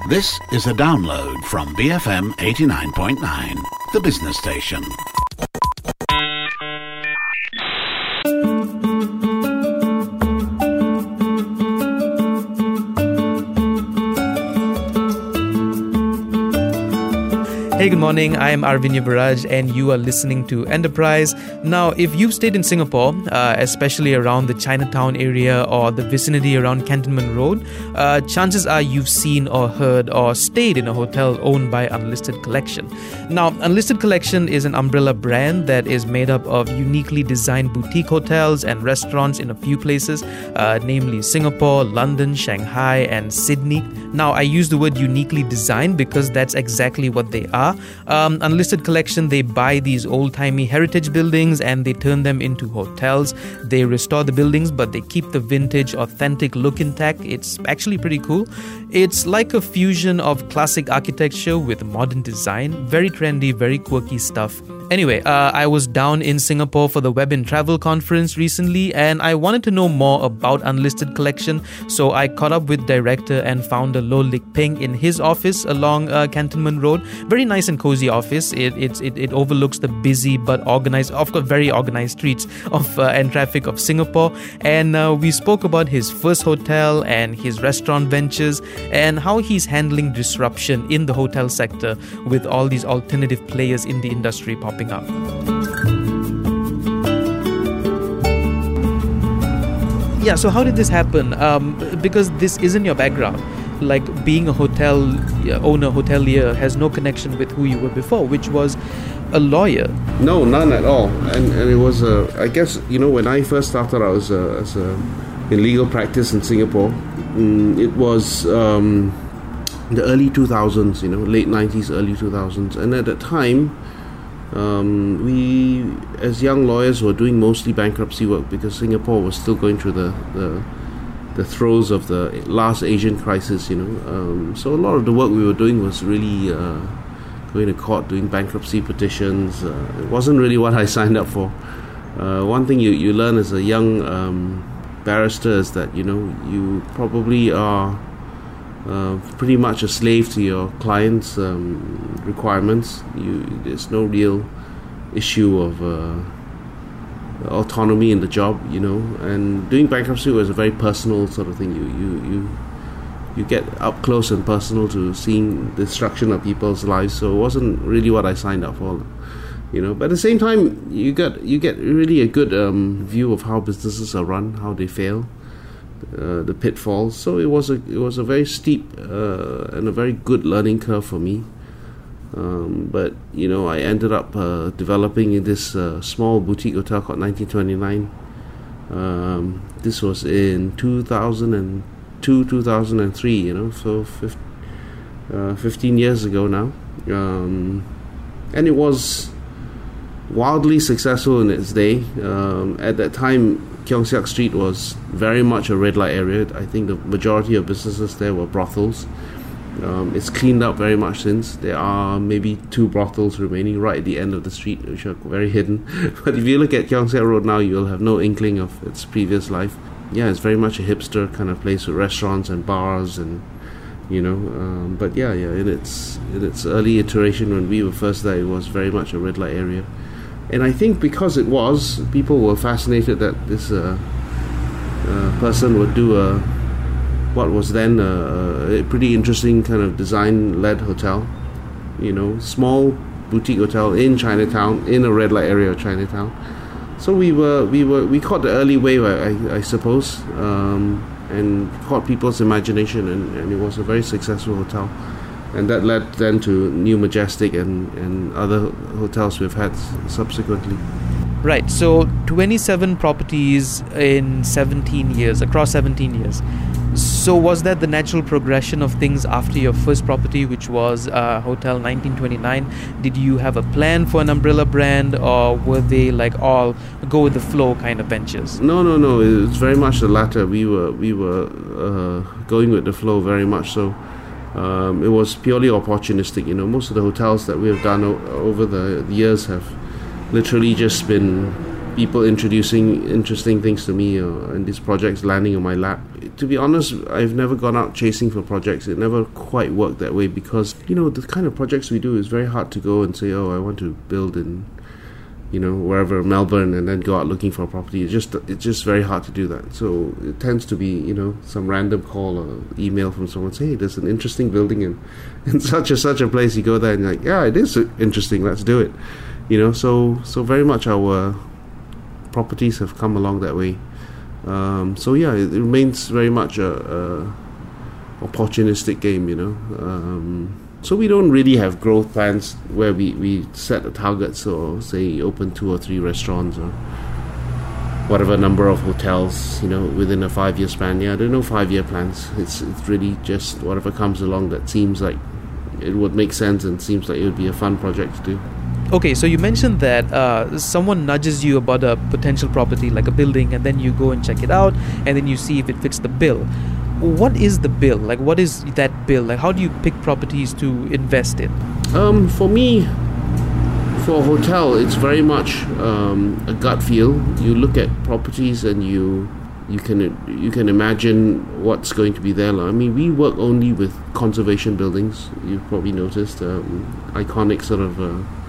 This is a download from BFM 89.9, the business station. Hey, good morning. I am Arvind Yubaraj and you are listening to Enterprise. Now, if you've stayed in Singapore, especially around the Chinatown area or the vicinity around Cantonment Road, chances are you've seen or heard or stayed in a hotel owned by Unlisted Collection. Now, Unlisted Collection is an umbrella brand that is made up of uniquely designed boutique hotels and restaurants in a few places, namely Singapore, London, Shanghai, and Sydney. Now, I use the word uniquely designed because that's exactly what they are. Unlisted Collection, they buy these old-timey heritage buildings and they turn them into hotels. They restore the buildings, but they keep the vintage, authentic look intact. It's actually pretty cool. It's like a fusion of classic architecture with modern design. Very trendy, very quirky stuff. Anyway, I was down in Singapore for the Web and Travel conference recently and I wanted to know more about Unlisted Collection, so I caught up with director and founder Loh Lik Peng in his office along Cantonment Road. Very nice and cozy office. It overlooks the busy but organized, of course, very organized streets of and traffic of Singapore. And we spoke about his first hotel and his restaurant ventures and how he's handling disruption in the hotel sector with all these alternative players in the industry popping up. Yeah, so how did this happen? Because this isn't your background. Like being a hotel owner, hotelier has no connection with who you were before, which was a lawyer. No, none at all. And it was, I guess, when I first started out in legal practice in Singapore, it was the early 2000s, late 90s, early 2000s. And at that time, we, as young lawyers, were doing mostly bankruptcy work because Singapore was still going through the throes of the last Asian crisis, So a lot of the work we were doing was really going to court, doing bankruptcy petitions. It wasn't really what I signed up for. One thing you learn as a young barrister is that, you probably are pretty much a slave to your client's requirements. There's no real issue of autonomy in the job, and doing bankruptcy was a very personal sort of thing. You get up close and personal to seeing the destruction of people's lives, so it wasn't really what I signed up for, but at the same time you get really a good view of how businesses are run, how they fail, the pitfalls. So it was a very steep and a very good learning curve for me. But I ended up developing this small boutique hotel called 1929. This was in 2002, 2003. So 15 years ago now, and it was wildly successful in its day. At that time, Keong Saik Street was very much a red light area. I think the majority of businesses there were brothels. It's cleaned up very much since. There are maybe 2 brothels remaining right at the end of the street, which are very hidden. But if you look at Keong Saik Road now, you'll have no inkling of its previous life. Yeah, it's very much a hipster kind of place with restaurants and bars and, but yeah, in its early iteration when we were first there, it was very much a red light area. And I think because it was, people were fascinated that this person would do what was then a pretty interesting kind of design-led hotel, small boutique hotel in Chinatown, in a red light area of Chinatown. So we caught the early wave, I suppose, and caught people's imagination, and it was a very successful hotel. And that led then to New Majestic and other hotels we've had subsequently. Right, so 27 properties in 17 years, across 17 years. So was that the natural progression of things after your first property, which was Hotel 1929? Did you have a plan for an umbrella brand, or were they like all go with the flow kind of ventures? No. It was very much the latter. We were going with the flow very much so. It was purely opportunistic. Most of the hotels that we have done over the years have literally just been people introducing interesting things to me, and these projects landing on my lap. To be honest, I've never gone out chasing for projects. It never quite worked that way because, the kind of projects we do is very hard to go and say, oh, I want to build in, wherever, Melbourne, and then go out looking for a property. It's just very hard to do that. So it tends to be, some random call or email from someone saying, hey, there's an interesting building in such a place. You go there and you're like, yeah, it is interesting, let's do it. So very much our properties have come along that way. It remains very much a opportunistic game, So we don't really have growth plans where we set a target, so say open 2 or 3 restaurants or whatever number of hotels, within a 5-year span. Yeah, there are no 5-year plans. It's really just whatever comes along that seems like it would make sense and seems like it would be a fun project to do. Okay, so you mentioned that someone nudges you about a potential property like a building, and then you go and check it out, and then you see if it fits the bill. What is the bill? Like, what is that bill? Like, how do you pick properties to invest in? For me, for a hotel, it's very much a gut feel. You look at properties and you can imagine what's going to be there. I mean, we work only with conservation buildings. You've probably noticed iconic sort of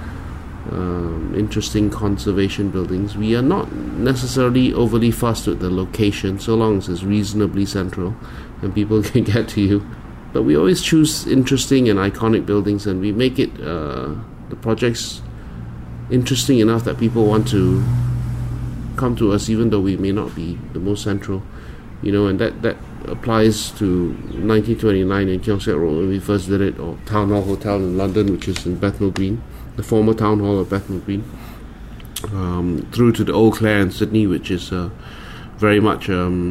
interesting conservation buildings. We are not necessarily overly fussed with the location, so long as it's reasonably central and people can get to you. But we always choose interesting and iconic buildings, and we make it the projects interesting enough that people want to come to us, even though we may not be the most central. And that applies to 1929 in Keong Saik Road when we first did it, or Town Hall Hotel in London, which is in Bethnal Green, the former Town Hall of Bethnal Green, through to the Old Clare in Sydney, which is very much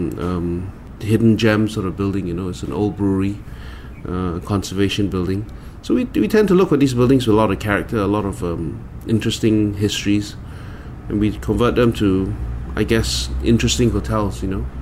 hidden gem sort of building. It's an old brewery, conservation building. So we tend to look at these buildings with a lot of character, a lot of interesting histories, and we convert them to, I guess, interesting hotels,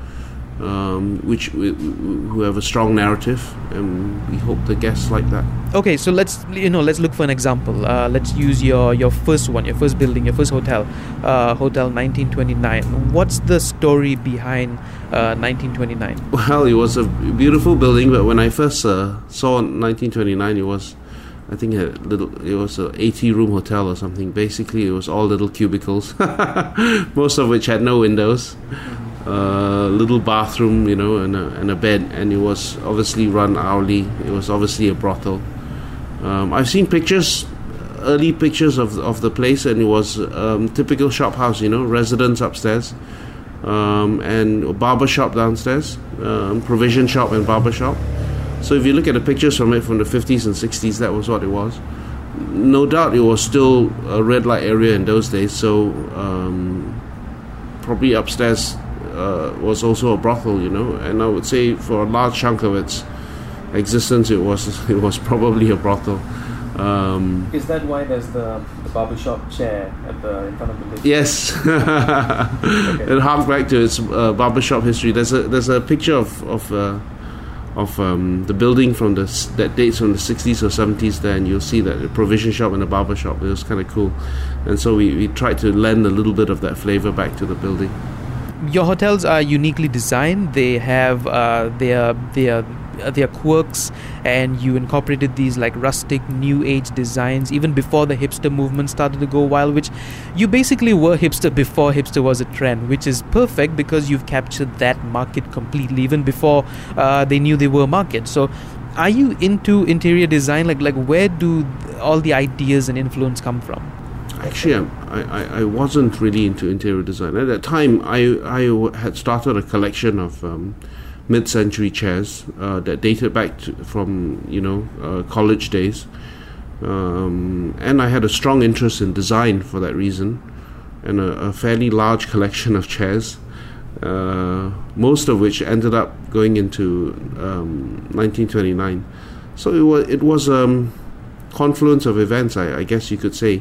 who have a strong narrative, and we hope the guests like that. Okay, so let's look for an example. Let's use your first one, your first building, your first hotel, Hotel 1929. What's the story behind 1929? Well, it was a beautiful building, but when I first saw 1929, it was, I think, it was a 80-room hotel or something. Basically, it was all little cubicles, most of which had no windows. Little bathroom, and a bed, and it was obviously run hourly. It was obviously a brothel. I've seen early pictures of the place, and it was typical shop house, residence upstairs, and a barber shop downstairs, provision shop and barber shop. So if you look at the pictures from the 50s and 60s, that was what it was. No doubt it was still a red light area in those days, so probably upstairs was also a brothel, and I would say for a large chunk of its existence, it was probably a brothel. Is that why there's the barbershop chair in front of the lift? Yes. Okay. It harks back to its barbershop history. There's a picture of the building that dates from the 60s or 70s there, and you'll see that a provision shop and a barber shop. It was kind of cool, and so we tried to lend a little bit of that flavor back to the building. Your hotels are uniquely designed. They have their quirks, and you incorporated these like rustic new age designs even before the hipster movement started to go wild, which you basically were hipster before hipster was a trend, which is perfect because you've captured that market completely even before they knew they were a market. So are you into interior design? Like where do all the ideas and influence come from? Actually, I wasn't really into interior design. At that time, I had started a collection of mid-century chairs that dated back from college days, and I had a strong interest in design for that reason, and a fairly large collection of chairs, most of which ended up going into 1929. So it was confluence of events, I guess you could say.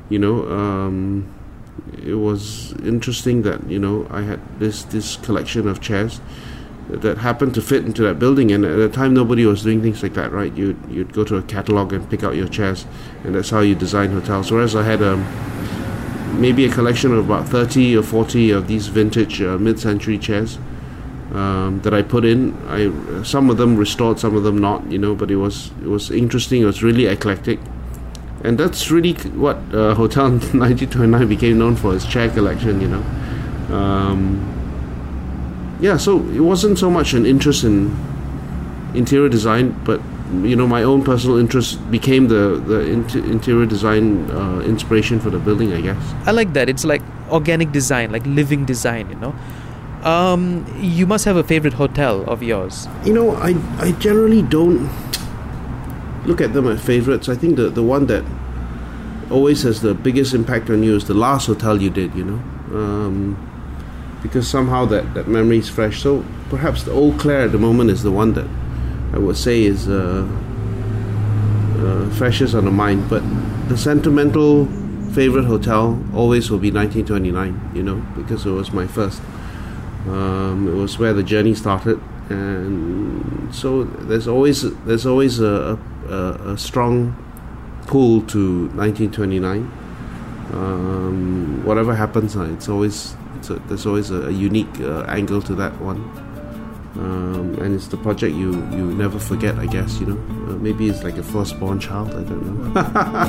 It was interesting that I had this collection of chairs that happened to fit into that building, and at the time nobody was doing things like that, right? You'd go to a catalog and pick out your chairs, and that's how you design hotels. Whereas I had maybe a collection of about 30 or 40 of these vintage mid-century chairs that I put in. Some of them restored, some of them not, but it was interesting. It was really eclectic. And that's really what Hotel 1929 became known for, its chair collection, so it wasn't so much an interest in interior design, but my own personal interest became the interior design inspiration for the building, I guess. I like that. It's like organic design, like living design, You must have a favorite hotel of yours. I generally don't look at them as favorites. I think the one that always has the biggest impact on you is the last hotel you did, because somehow that memory is fresh. So perhaps the Eau Claire at the moment is the one that I would say is freshest on the mind. But the sentimental favorite hotel always will be 1929, because it was my first. It was where the journey started, and so there's always a strong pull to 1929. Whatever happens, there's always a unique angle to that one, and it's the project you never forget, I guess. Maybe it's like a firstborn child, I don't know.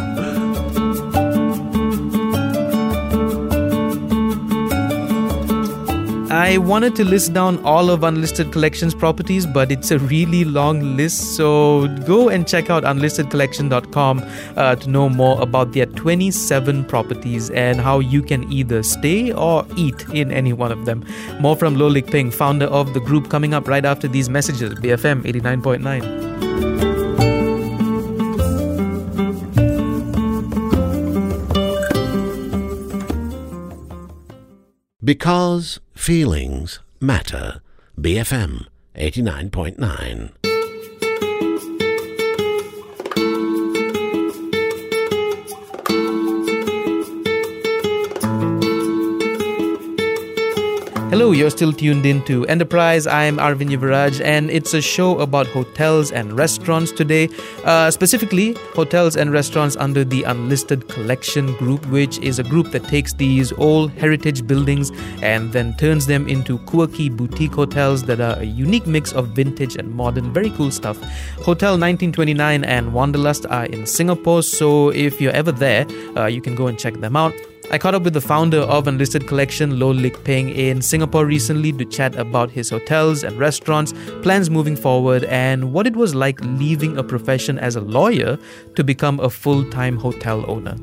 I wanted to list down all of Unlisted Collections properties, but it's a really long list, so go and check out unlistedcollection.com to know more about their 27 properties and how you can either stay or eat in any one of them. More from Loh Lik Peng, founder of the group, coming up right after these messages. BFM 89.9. Because feelings matter. BFM 89.9. Hello, you're still tuned in to Enterprise. I'm Arvin Yuvaraj, and it's a show about hotels and restaurants today, specifically hotels and restaurants under the Unlisted Collection group, which is a group that takes these old heritage buildings and then turns them into quirky boutique hotels that are a unique mix of vintage and modern. Very cool stuff. Hotel 1929 and Wanderlust are in Singapore, so if you're ever there, you can go and check them out. I caught up with the founder of Unlisted Collection, Loh Lik Peng, in Singapore recently to chat about his hotels and restaurants, plans moving forward, and what it was like leaving a profession as a lawyer to become a full-time hotel owner.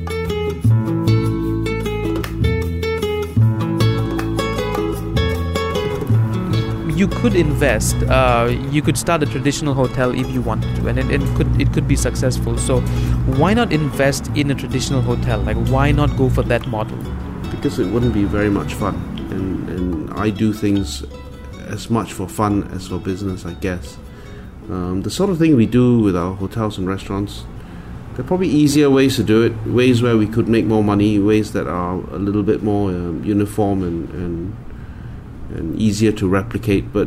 You could invest. You could start a traditional hotel if you wanted to, and it could be successful. So, why not invest in a traditional hotel? Like, why not go for that model? Because it wouldn't be very much fun, and I do things as much for fun as for business, I guess. The sort of thing we do with our hotels and restaurants, there are probably easier ways to do it, ways where we could make more money, ways that are a little bit more uniform and easier to replicate, but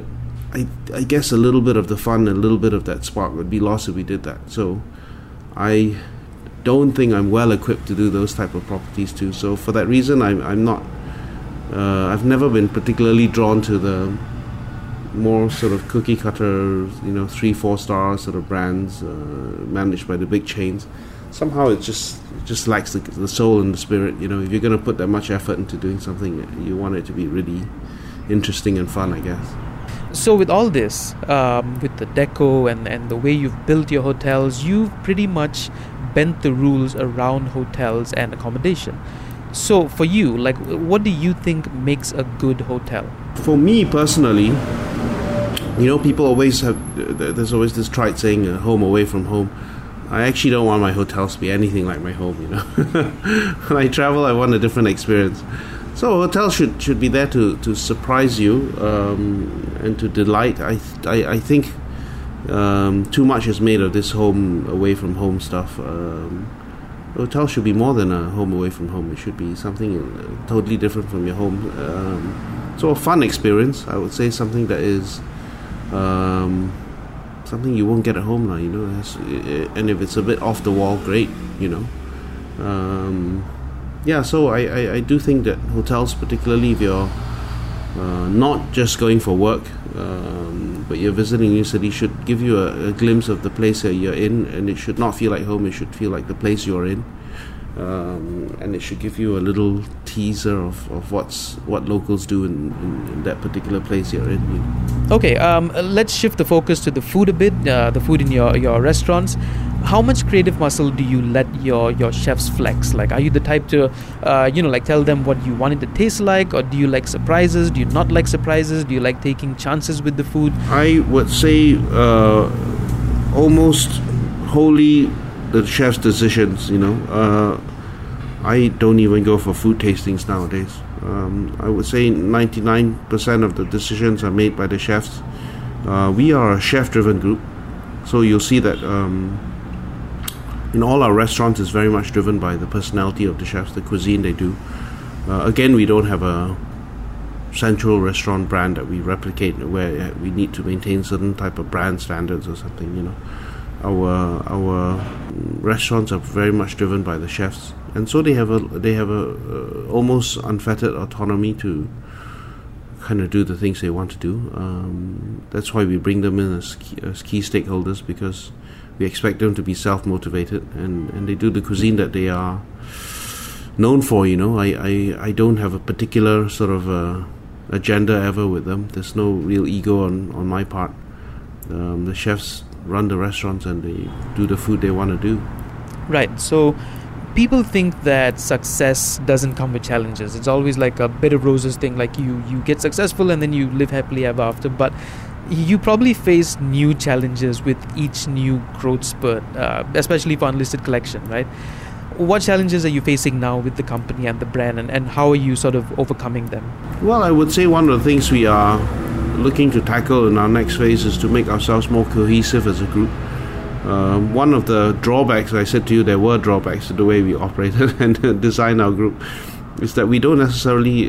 I guess a little bit of the fun, a little bit of that spark would be lost if we did that. So I don't think I'm well equipped to do those type of properties too. So for that reason, I'm not. I've never been particularly drawn to the more sort of cookie cutter, 3-4 star sort of brands managed by the big chains. Somehow it just lacks the soul and the spirit. If you're going to put that much effort into doing something, you want it to be really interesting and fun, I guess. So with all this, with the deco and the way you've built your hotels, you've pretty much bent the rules around hotels and accommodation. So for you, like, what do you think makes a good hotel? For me personally, people always there's always this trite saying, home away from home. I actually don't want my hotels to be anything like my home, When I travel, I want a different experience. So a hotel should be there to surprise you and to delight. I think too much is made of this home away from home stuff. A hotel should be more than a home away from home. It should be something totally different from your home. So a fun experience, I would say, something that is something you won't get at home now, and if it's a bit off the wall, great, Yeah, so I do think that hotels, particularly if you're not just going for work, but you're visiting a new city, should give you a glimpse of the place that you're in, and it should not feel like home. It should feel like the place you're in, and it should give you a little teaser of what locals do in that particular place you're in. You know. Okay, let's shift the focus to the food a bit. The food in your restaurants. How much creative muscle do you let your chefs flex? Like, are you the type to, tell them what you want it to taste like, or do you like surprises? Do you not like surprises? Do you like taking chances with the food? I would say almost wholly the chef's decisions. I don't even go for food tastings nowadays. I would say 99% of the decisions are made by the chefs. We are a chef-driven group, so you'll see that. In all our restaurants is very much driven by the personality of the chefs, the cuisine they do. Again, we don't have a central restaurant brand that we replicate where we need to maintain certain type of brand standards or something. Our restaurants are very much driven by the chefs, and so they have a almost unfettered autonomy to kind of do the things they want to do. That's why we bring them in as key stakeholders, because we expect them to be self-motivated, and they do the cuisine that they are known for. I don't have a particular sort of agenda ever with them. There's no real ego on my part. The chefs run the restaurants and they do the food they want to do. Right. So people think that success doesn't come with challenges. It's always like a bed of roses thing, like you get successful and then you live happily ever after. But you probably face new challenges with each new growth spurt, especially for Unlisted Collection, right? What challenges are you facing now with the company and the brand, and how are you sort of overcoming them? Well, I would say one of the things we are looking to tackle in our next phase is to make ourselves more cohesive as a group. One of the drawbacks, I said to you, there were drawbacks to the way we operated and designed our group, is that we don't necessarily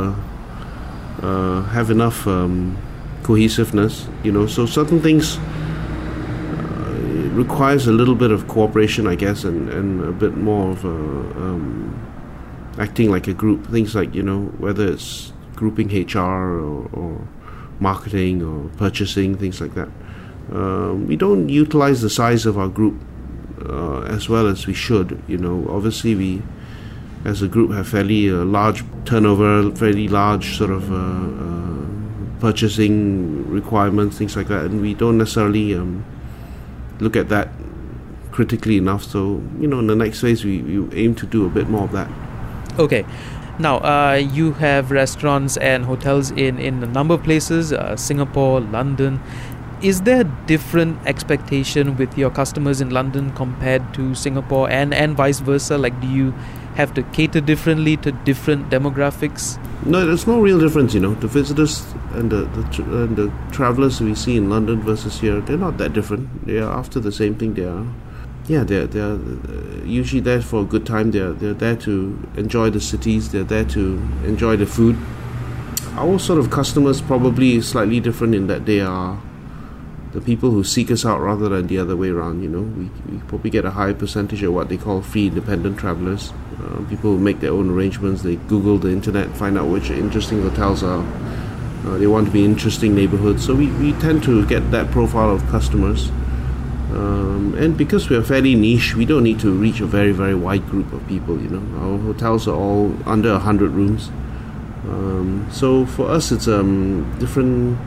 have enough cohesiveness, so certain things requires a little bit of cooperation, I guess, and a bit more of acting like a group. Things like, whether it's grouping HR or marketing or purchasing, things like that. We don't utilize the size of our group as well as we should. Obviously we as a group have fairly large turnover, fairly large sort of purchasing requirements, things like that, and we don't necessarily look at that critically enough. So, in the next phase we aim to do a bit more of that. Okay. Now, you have restaurants and hotels in a number of places, Singapore, London. Is there a different expectation with your customers in London compared to Singapore, and vice versa? Like, do you have to cater differently to different demographics? No, there's no real difference. The visitors and the travelers we see in London versus here, they're not that different. They are after the same thing. They're usually there for a good time. They're there to enjoy the cities. They're there to enjoy the food. Our sort of customers probably slightly different in that they are the people who seek us out rather than the other way around. We probably get a high percentage of what they call free independent travelers. People who make their own arrangements. They Google the internet, find out which interesting hotels are. They want to be in interesting neighborhoods. So we tend to get that profile of customers. And because we are fairly niche, we don't need to reach a very, very wide group of people. Our hotels are all under 100 rooms. So for us, it's different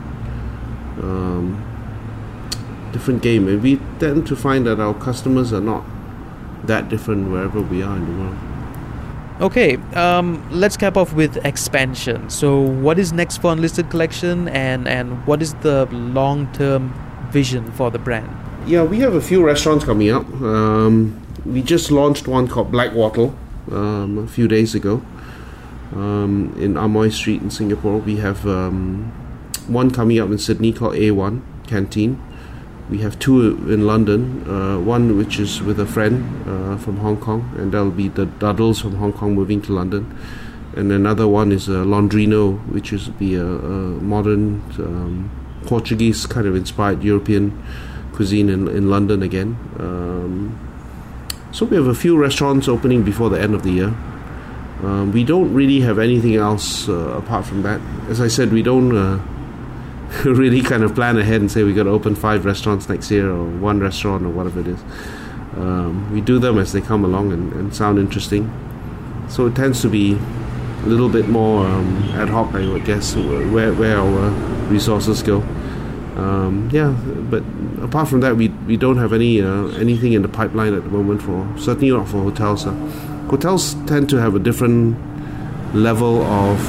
game. And we tend to find that our customers are not that different wherever we are in the world. Okay, let's cap off with expansion. So what is next for Unlisted Collection, and what is the long-term vision for the brand? Yeah, we have a few restaurants coming up. We just launched one called Black Wattle a few days ago in Amoy Street in Singapore. We have one coming up in Sydney called A1 Canteen. We have two in London, one which is with a friend from Hong Kong, and that'll be the Duddles from Hong Kong moving to London. And another one is Londrino, which is be a modern Portuguese kind of inspired European cuisine in London again. So we have a few restaurants opening before the end of the year. We don't really have anything else apart from that. As I said, we don't really kind of plan ahead and say we're going to open 5 restaurants next year or 1 restaurant or whatever it is. We do them as they come along and sound interesting. So it tends to be a little bit more ad hoc, I would guess, where our resources go. But apart from that, we don't have anything in the pipeline at the moment, certainly not for hotels. Hotels tend to have a different level of,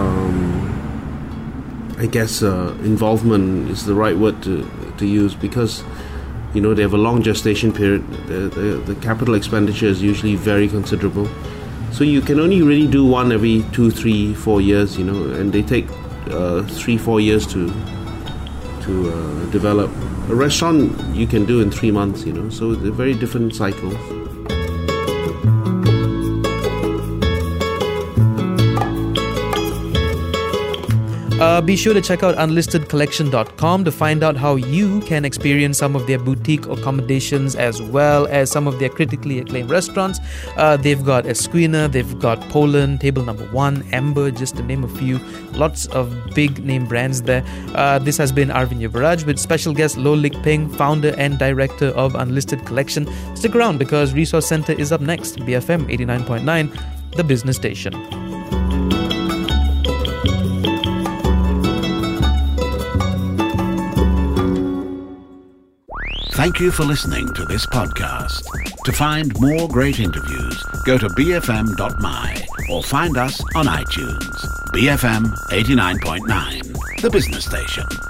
involvement is the right word to use, because they have a long gestation period. The capital expenditure is usually very considerable. So you can only really do one every 2, 3, 4 years, and they take 3-4 years to develop. A restaurant you can do in 3 months, so they're very different cycles. Be sure to check out unlistedcollection.com to find out how you can experience some of their boutique accommodations as well as some of their critically acclaimed restaurants. They've got Esquina, they've got Poland, Table Number 1, Amber, just to name a few. Lots of big name brands there. This has been Arvind Yuvaraj with special guest Loh Lik Peng, founder and director of Unlisted Collection. Stick around because Resource Center is up next. BFM 89.9, the business station. Thank you for listening to this podcast. To find more great interviews, go to bfm.my or find us on iTunes. BFM 89.9, the business station.